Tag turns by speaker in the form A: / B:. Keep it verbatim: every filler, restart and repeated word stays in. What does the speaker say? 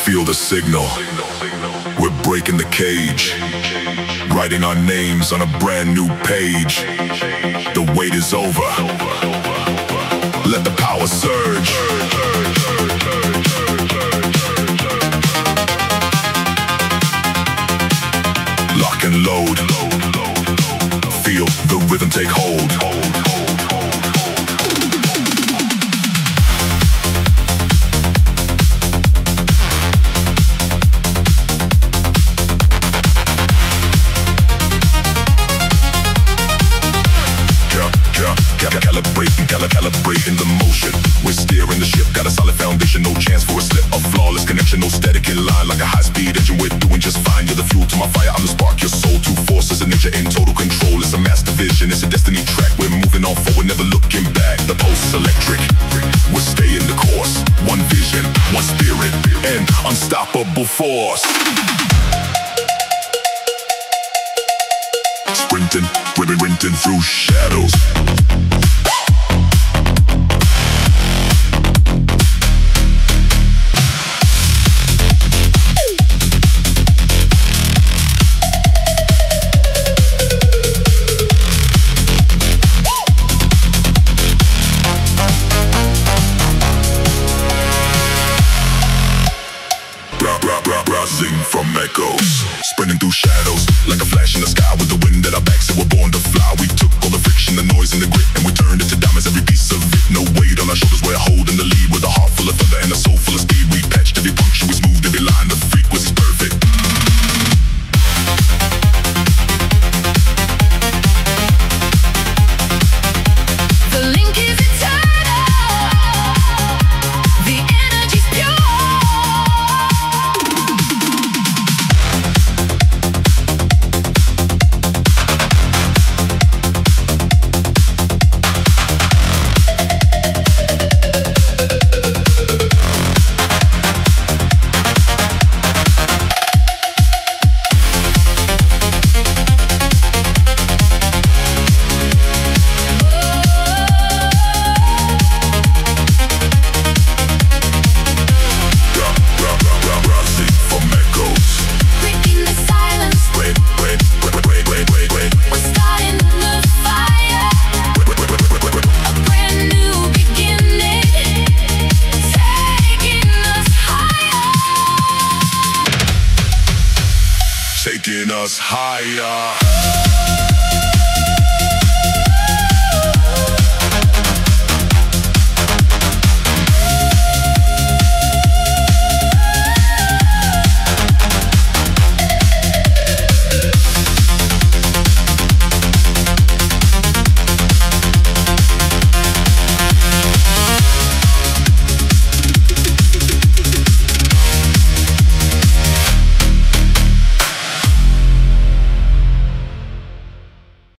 A: Feel the signal. We're breaking the cage, writing our names on a brand new page. The wait is over. Let the power surge. Lock and load. Feel the rhythm take hold. Calibrating, calibrating the motion. We're steering the ship, got a solid foundation, no chance for a slip. A flawless connection, no static in line like a high-speed engine. We're doing just fine. You're the fuel to my fire, I'm the spark. Your soul, two forces, a ninja in total control. It's a master vision, it's a destiny track. We're moving on forward, never looking back. The pulse is electric. We're staying the course. One vision, one spirit, and unstoppable force. Sprinting, we're sprinting through shadows. Rising from echoes, sprinting through shadows like a flash in the sky with the wind at our backs. So we're born to fly. We took all the friction, the noise, and the grit, and we turned it to diamonds. Every piece of it, no weight on our shoulders. We're holding the lead with a heart full of thunder and a soul full of speed. We patched every puncture, we smoothed every line. The frequency's perfect.
B: The link is eternal. The energy's pure.
A: Taking us higher.